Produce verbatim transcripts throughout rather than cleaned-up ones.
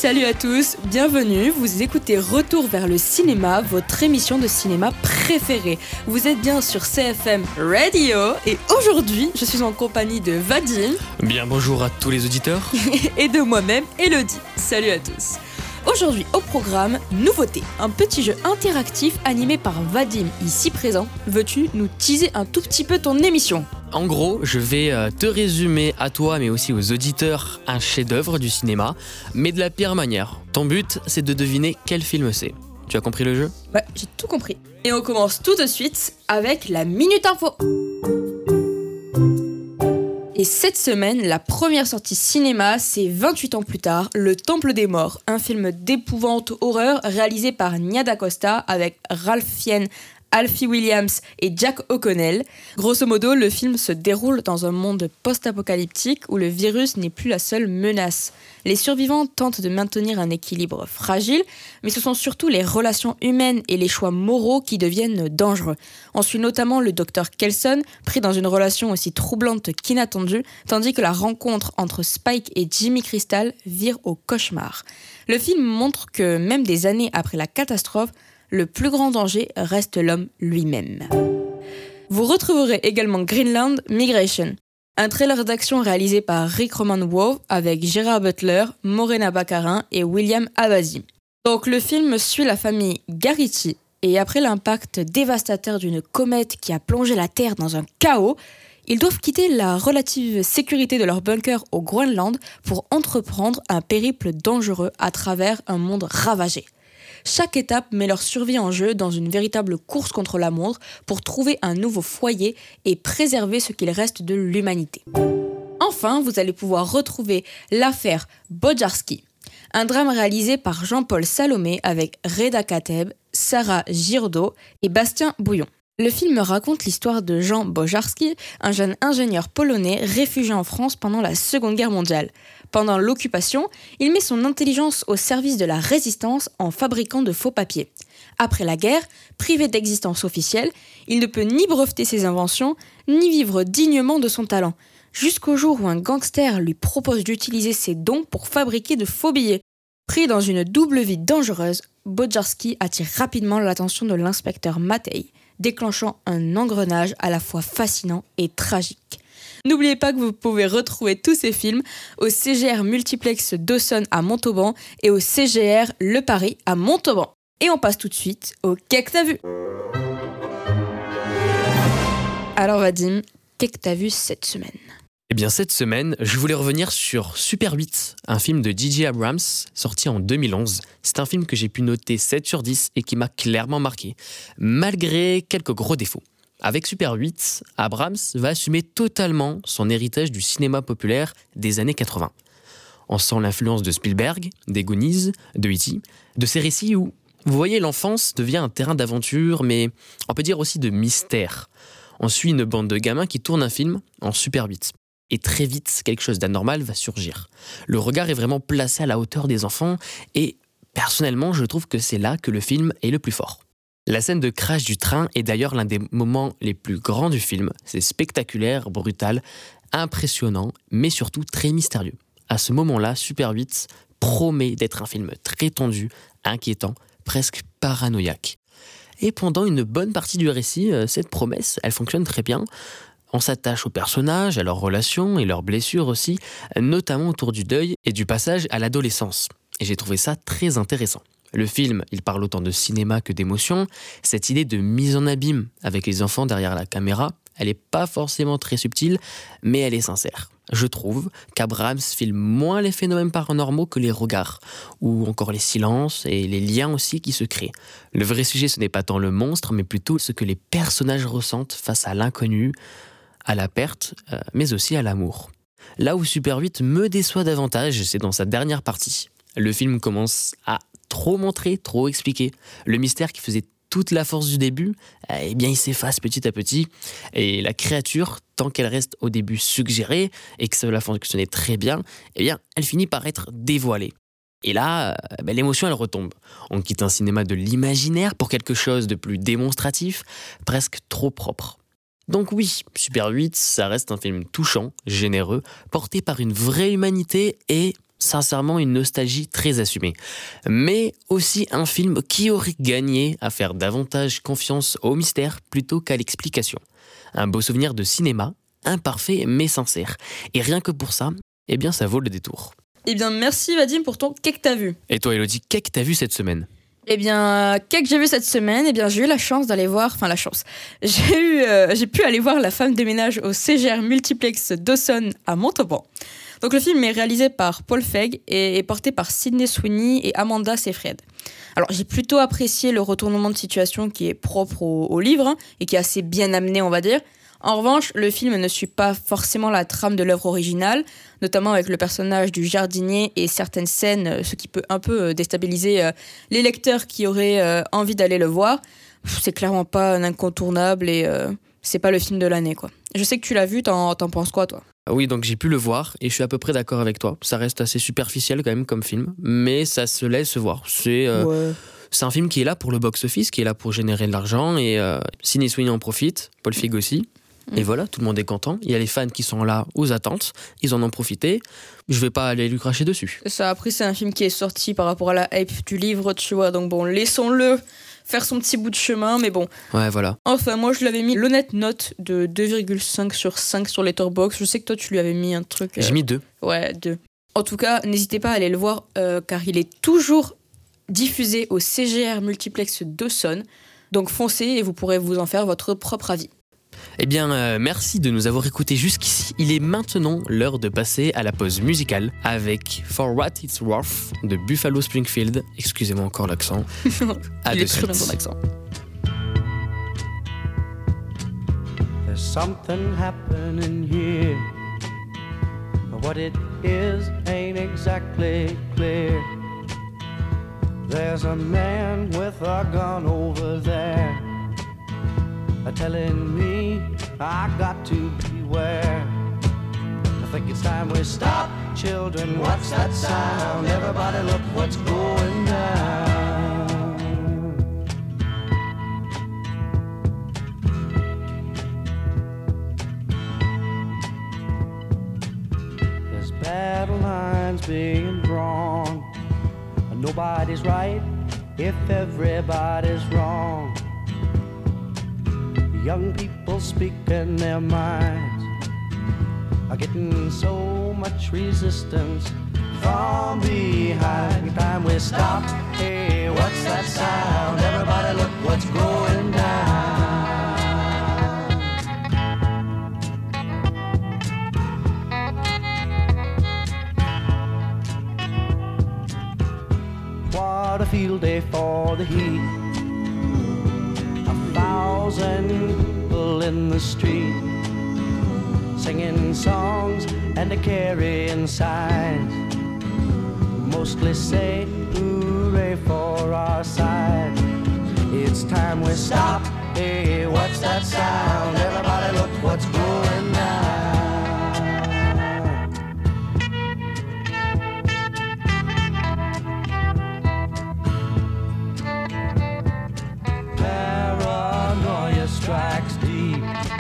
Salut à tous, bienvenue, vous écoutez Retour vers le cinéma, votre émission de cinéma préférée. Vous êtes bien sur C F M Radio et aujourd'hui, je suis en compagnie de Vadim. Bien bonjour à tous les auditeurs. Et de moi-même, Elodie. Salut à tous. Aujourd'hui au programme, nouveauté, un petit jeu interactif animé par Vadim, ici présent. Veux-tu nous teaser un tout petit peu ton émission ? En gros, je vais euh, te résumer à toi, mais aussi aux auditeurs, un chef-d'œuvre du cinéma, mais de la pire manière. Ton but, c'est de deviner quel film c'est. Tu as compris le jeu ? Ouais, j'ai tout compris. Et on commence tout de suite avec la Minute Info. Et cette semaine, la première sortie cinéma, c'est vingt-huit ans plus tard, Le Temple des Morts, un film d'épouvante horreur réalisé par Nia DaCosta avec Ralph Fiennes, Alfie Williams et Jack O'Connell. Grosso modo, le film se déroule dans un monde post-apocalyptique où le virus n'est plus la seule menace. Les survivants tentent de maintenir un équilibre fragile, mais ce sont surtout les relations humaines et les choix moraux qui deviennent dangereux. On suit notamment le docteur Kelson, pris dans une relation aussi troublante qu'inattendue, tandis que la rencontre entre Spike et Jimmy Crystal vire au cauchemar. Le film montre que, même des années après la catastrophe, le plus grand danger reste l'homme lui-même. Vous retrouverez également Greenland Migration, un trailer d'action réalisé par Rick Roman Waugh avec Gerard Butler, Morena Baccarin et William Abbasi. Donc le film suit la famille Garrity et après l'impact dévastateur d'une comète qui a plongé la Terre dans un chaos, ils doivent quitter la relative sécurité de leur bunker au Groenland pour entreprendre un périple dangereux à travers un monde ravagé. Chaque étape met leur survie en jeu dans une véritable course contre la montre pour trouver un nouveau foyer et préserver ce qu'il reste de l'humanité. Enfin, vous allez pouvoir retrouver l'affaire Bojarski, un drame réalisé par Jean-Paul Salomé avec Reda Kateb, Sarah Giraudo et Bastien Bouillon. Le film raconte l'histoire de Jean Bojarski, un jeune ingénieur polonais réfugié en France pendant la Seconde Guerre mondiale. Pendant l'occupation, il met son intelligence au service de la résistance en fabriquant de faux papiers. Après la guerre, privé d'existence officielle, il ne peut ni breveter ses inventions, ni vivre dignement de son talent, jusqu'au jour où un gangster lui propose d'utiliser ses dons pour fabriquer de faux billets. Pris dans une double vie dangereuse, Bojarski attire rapidement l'attention de l'inspecteur Matei, déclenchant un engrenage à la fois fascinant et tragique. N'oubliez pas que vous pouvez retrouver tous ces films au C G R Multiplex Dawson à Montauban et au C G R Le Paris à Montauban. Et on passe tout de suite au Qu'est-ce que t'as vu ? Alors Vadim, qu'est-ce que t'as vu cette semaine ? Eh bien cette semaine, je voulais revenir sur Super huit, un film de J J Abrams sorti en deux mille onze. C'est un film que j'ai pu noter sept sur dix et qui m'a clairement marqué, malgré quelques gros défauts. Avec Super huit, Abrams va assumer totalement son héritage du cinéma populaire des années quatre-vingts. On sent l'influence de Spielberg, des Goonies, de E T, de ces récits où, vous voyez, l'enfance devient un terrain d'aventure, mais on peut dire aussi de mystère. On suit une bande de gamins qui tournent un film en Super huit. Et très vite, quelque chose d'anormal va surgir. Le regard est vraiment placé à la hauteur des enfants et, personnellement, je trouve que c'est là que le film est le plus fort. La scène de crash du train est d'ailleurs l'un des moments les plus grands du film. C'est spectaculaire, brutal, impressionnant, mais surtout très mystérieux. À ce moment-là, Super huit promet d'être un film très tendu, inquiétant, presque paranoïaque. Et pendant une bonne partie du récit, cette promesse, elle fonctionne très bien. On s'attache aux personnages, à leurs relations et leurs blessures aussi, notamment autour du deuil et du passage à l'adolescence. Et j'ai trouvé ça très intéressant. Le film, il parle autant de cinéma que d'émotion. Cette idée de mise en abîme avec les enfants derrière la caméra, elle n'est pas forcément très subtile, mais elle est sincère. Je trouve qu'Abrams filme moins les phénomènes paranormaux que les regards, ou encore les silences et les liens aussi qui se créent. Le vrai sujet, ce n'est pas tant le monstre, mais plutôt ce que les personnages ressentent face à l'inconnu, à la perte, euh, mais aussi à l'amour. Là où Super huit me déçoit davantage, c'est dans sa dernière partie. Le film commence à trop montrer, trop expliquer. Le mystère qui faisait toute la force du début, eh bien il s'efface petit à petit. Et la créature, tant qu'elle reste au début suggérée, et que cela fonctionnait très bien, eh bien elle finit par être dévoilée. Et là, ben, l'émotion elle retombe. On quitte un cinéma de l'imaginaire pour quelque chose de plus démonstratif, presque trop propre. Donc oui, Super huit, ça reste un film touchant, généreux, porté par une vraie humanité et Sincèrement, une nostalgie très assumée. Mais aussi un film qui aurait gagné à faire davantage confiance au mystère plutôt qu'à l'explication. Un beau souvenir de cinéma, imparfait mais sincère. Et rien que pour ça, eh bien ça vaut le détour. Eh bien merci Vadim pour ton qu'est-ce que t'as vu. Et toi Elodie, qu'est-ce que t'as vu cette semaine ? Eh bien, qu'est-ce que j'ai vu cette semaine ? Eh bien, j'ai eu la chance d'aller voir, enfin la chance, j'ai eu, euh, j'ai pu aller voir La femme de ménage au C G R Multiplex Dawson à Montauban. Donc le film est réalisé par Paul Feig et est porté par Sydney Sweeney et Amanda Seyfried. Alors j'ai plutôt apprécié le retournement de situation qui est propre au, au livre hein, et qui est assez bien amené, on va dire. En revanche, le film ne suit pas forcément la trame de l'œuvre originale, notamment avec le personnage du jardinier et certaines scènes, ce qui peut un peu déstabiliser les lecteurs qui auraient envie d'aller le voir. C'est clairement pas un incontournable et euh, c'est pas le film de l'année, quoi. Je sais que tu l'as vu, t'en, t'en penses quoi, toi ? Oui, donc j'ai pu le voir et je suis à peu près d'accord avec toi. Ça reste assez superficiel quand même comme film, mais ça se laisse voir. C'est... Euh... Ouais. C'est un film qui est là pour le box-office, qui est là pour générer de l'argent et euh, Sydney Sweeney en profite, Paul Feig aussi. Et voilà, tout le monde est content. Il y a les fans qui sont là aux attentes. Ils en ont profité. Je vais pas aller lui cracher dessus. Ça, après, c'est un film qui est sorti par rapport à la hype du livre, tu vois. Donc bon, laissons-le faire son petit bout de chemin, mais bon. Ouais, voilà. Enfin, moi, je lui avais mis l'honnête note de deux virgule cinq sur cinq sur Letterboxd. Je sais que toi, tu lui avais mis un truc... Euh... J'ai mis deux. Ouais, deux. En tout cas, n'hésitez pas à aller le voir, euh, car il est toujours diffusé au C G R Multiplex Dawson. Donc foncez et vous pourrez vous en faire votre propre avis. Eh bien, euh, merci de nous avoir écoutés jusqu'ici. Il est maintenant l'heure de passer à la pause musicale avec For What It's Worth de Buffalo Springfield. Excusez-moi encore l'accent. À Il de est très suite. bien ton accent. There's something happening here, but what it is ain't exactly clear. There's a man with a gun over there, telling me I got to beware. I think it's time we stop, children. What's that sound? Everybody look what's going down. There's battle lines being drawn. Nobody's right if everybody's wrong. Young people speaking their minds are getting so much resistance from behind. Time we stop. Hey, what's that sound? Everybody look what's going down. What a field day for the heat. Thousand people in the street, singing songs and a carrying signs, mostly say hooray for our side. It's time we stop. Hey, what's that sound? Everybody look what's going down. Strikes deep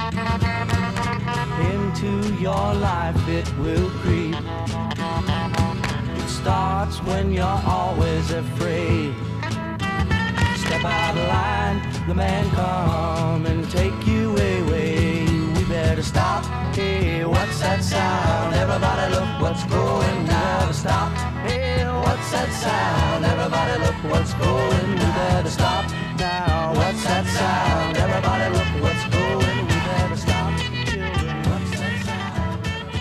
into your life, it will creep. It starts when you're always afraid. Step out of line, the man come and take you away. We better stop. Hey, what's that sound? Everybody look what's going down. Stop. Hey, what's that sound? Everybody look what's going. We better stop now. What's that sound? Everybody look what's going. We better stop. Children, what's that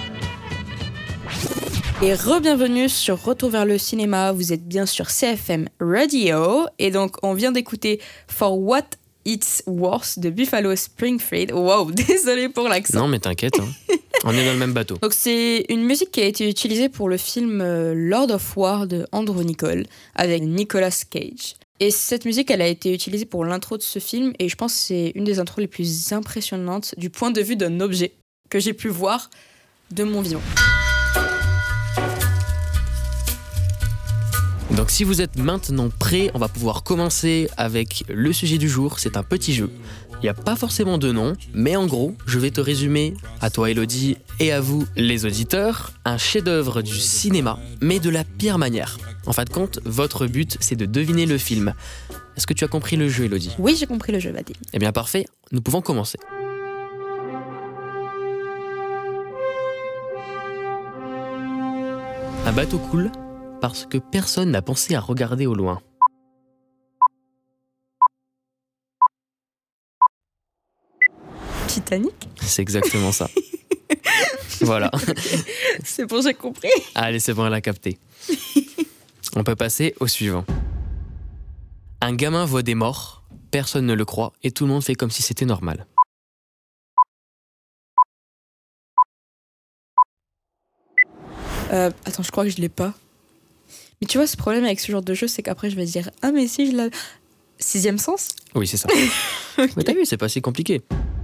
sound? Et re-bienvenue sur Retour vers le cinéma. Vous êtes bien sur C F M Radio. Et donc, on vient d'écouter For What It's Worth de Buffalo Springfield. Wow, désolé pour l'accent. Non, mais t'inquiète, hein. On est dans le même bateau. Donc, c'est une musique qui a été utilisée pour le film Lord of War de Andrew Niccol avec Nicolas Cage. Et cette musique, elle a été utilisée pour l'intro de ce film et je pense que c'est une des intros les plus impressionnantes du point de vue d'un objet que j'ai pu voir de mon vivant. Donc si vous êtes maintenant prêts, on va pouvoir commencer avec le sujet du jour. C'est un petit jeu. n'y a pas forcément de nom, mais en gros, je vais te résumer, à toi Elodie et à vous les auditeurs, un chef-d'œuvre du cinéma, mais de la pire manière. En fin de compte, votre but, c'est de deviner le film. Est-ce que tu as compris le jeu, Elodie ? Oui, j'ai compris le jeu, Vadim. Eh bien parfait, nous pouvons commencer. Un bateau coule parce que personne n'a pensé à regarder au loin. Titanic. C'est exactement ça. Voilà. C'est bon, j'ai compris. Allez, c'est bon, elle a capté. On peut passer au suivant. Un gamin voit des morts, personne ne le croit et tout le monde fait comme si c'était normal. Euh, attends, je crois que je l'ai pas. Mais tu vois, ce problème avec ce genre de jeu, c'est qu'après, je vais dire « Ah, mais si, je l'ai... » Sixième sens ? Oui, c'est ça. Okay. Mais t'as vu, c'est pas si compliqué.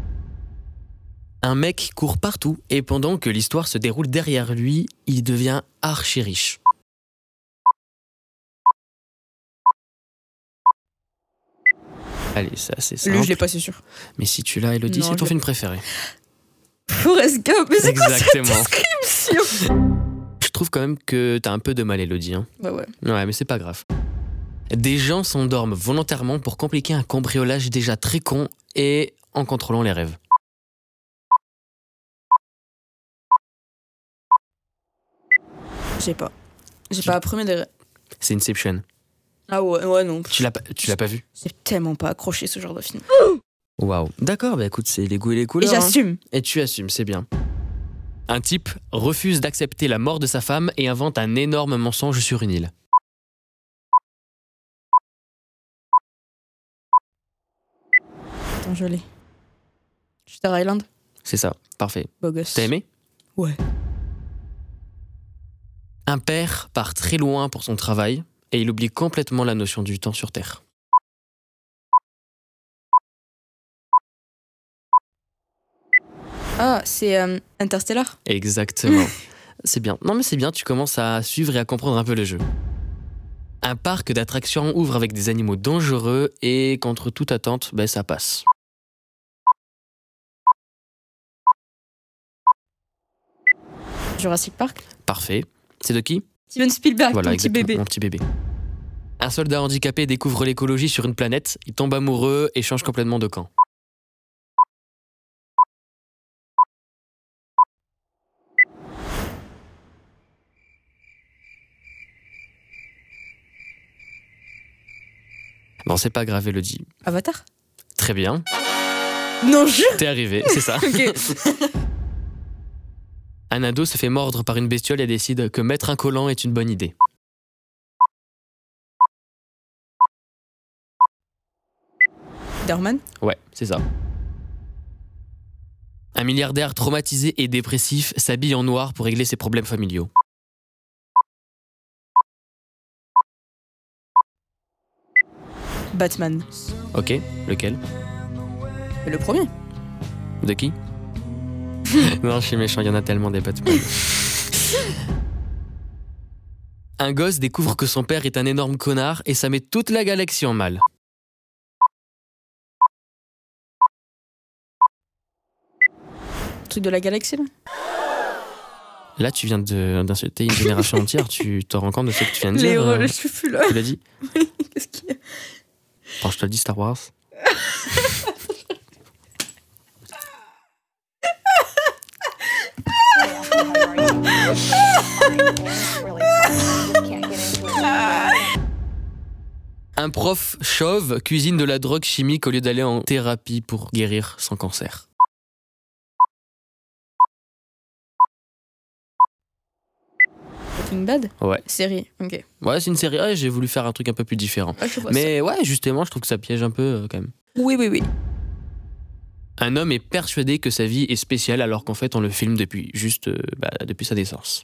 Un mec court partout et pendant que l'histoire se déroule derrière lui, il devient archi riche. Allez, c'est assez simple. Lui, je l'ai pas, c'est sûr. Mais si tu l'as, Elodie, Non, c'est je ton l'ai- film préféré. Forrest Gump, mais c'est quoi cette Exactement. description ? Je trouve quand même que t'as un peu de mal, Elodie. Hein. Ouais, ouais. Ouais, mais c'est pas grave. Des gens s'endorment volontairement pour compliquer un cambriolage déjà très con et en contrôlant les rêves. J'ai pas. J'ai pas appris des... C'est Inception. Ah ouais, ouais, non. Tu l'as pas, tu l'as pas vu ? J'ai tellement pas accroché ce genre de film. Waouh. D'accord, bah écoute, c'est les goûts et les Et couleurs. hein. j'assume. Et tu assumes, c'est bien. Un type refuse d'accepter la mort de sa femme et invente un énorme mensonge sur une île. Attends, je l'ai. Shutter Island. C'est ça, parfait. Beau gosse. T'as aimé ? Ouais. Un père part très loin pour son travail et il oublie complètement la notion du temps sur Terre. Ah, c'est euh, Interstellar. Exactement. C'est bien. Non mais c'est bien, tu commences à suivre et à comprendre un peu le jeu. Un parc d'attractions ouvre avec des animaux dangereux et contre toute attente, ben ça passe. Jurassic Park. Parfait. C'est de qui ? Steven Spielberg, Voilà, ton petit exactement, bébé. mon petit bébé. Un soldat handicapé découvre l'écologie sur une planète, il tombe amoureux et change complètement de camp. Bon, c'est pas grave, Elodie. Avatar. Très bien. Non, jure. T'es arrivé, c'est ça. Ok. Un ado se fait mordre par une bestiole et décide que mettre un collant est une bonne idée. Spider-Man. Ouais, c'est ça. Un milliardaire traumatisé et dépressif s'habille en noir pour régler ses problèmes familiaux. Batman. Ok, lequel ? Le premier. De qui ? Non, je suis méchant, il y en a tellement des Batman. Un gosse découvre que son père est un énorme connard et ça met toute la galaxie en mal. Truc de la galaxie, là. Là, tu viens de- d'insulter une génération entière, tu te rends compte de ce que tu viens de Les dire euh, rôles, je suis plus là. Tu l'as dit ? Qu'est-ce qu'il y a ? Attends, je te le dis, Star Wars. Un prof chauve cuisine de la drogue chimique au lieu d'aller en thérapie pour guérir son cancer. Breaking Bad. Ouais. Série, ok. Ouais, c'est une série. Ouais, j'ai voulu faire un truc un peu plus différent. Ouais, je vois ça. Mais ouais, justement, je trouve que ça piège un peu euh, quand même. Oui, oui, oui. Un homme est persuadé que sa vie est spéciale alors qu'en fait on le filme depuis juste euh, bah, depuis sa naissance.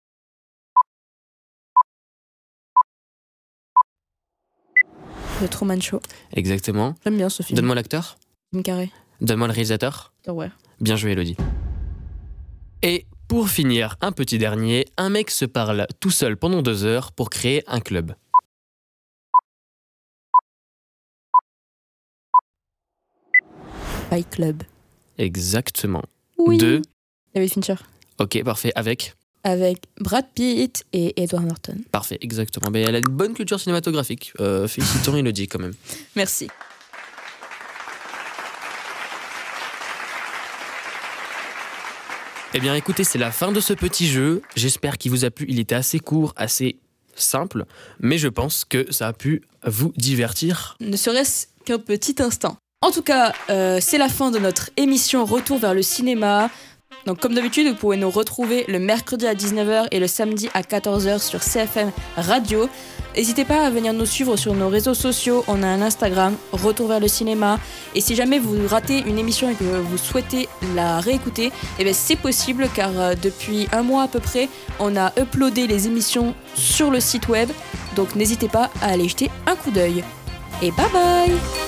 The Truman Show. Exactement. J'aime bien ce film. Donne-moi l'acteur. Jim Carrey. Donne-moi le réalisateur. Ouais. Bien joué, Elodie. Et pour finir, un petit dernier, un mec se parle tout seul pendant deux heures pour créer un club. Fight Club. Exactement. Oui. De David Fincher. Ok, parfait. Avec Avec Brad Pitt et Edward Norton. Parfait, exactement. Mais elle a une bonne culture cinématographique. Euh, félicitons Elodie quand même. Merci. Eh bien écoutez, c'est la fin de ce petit jeu. J'espère qu'il vous a plu. Il était assez court, assez simple, mais je pense que ça a pu vous divertir. Ne serait-ce qu'un petit instant. En tout cas, euh, c'est la fin de notre émission Retour vers le cinéma. Donc comme d'habitude, vous pouvez nous retrouver le mercredi à dix-neuf heures et le samedi à quatorze heures sur C F M Radio. N'hésitez pas à venir nous suivre sur nos réseaux sociaux. On a un Instagram, Retour vers le cinéma. Et si jamais vous ratez une émission et que vous souhaitez la réécouter, eh bien c'est possible car euh, depuis un mois à peu près, on a uploadé les émissions sur le site web. Donc n'hésitez pas à aller jeter un coup d'œil. Et bye bye!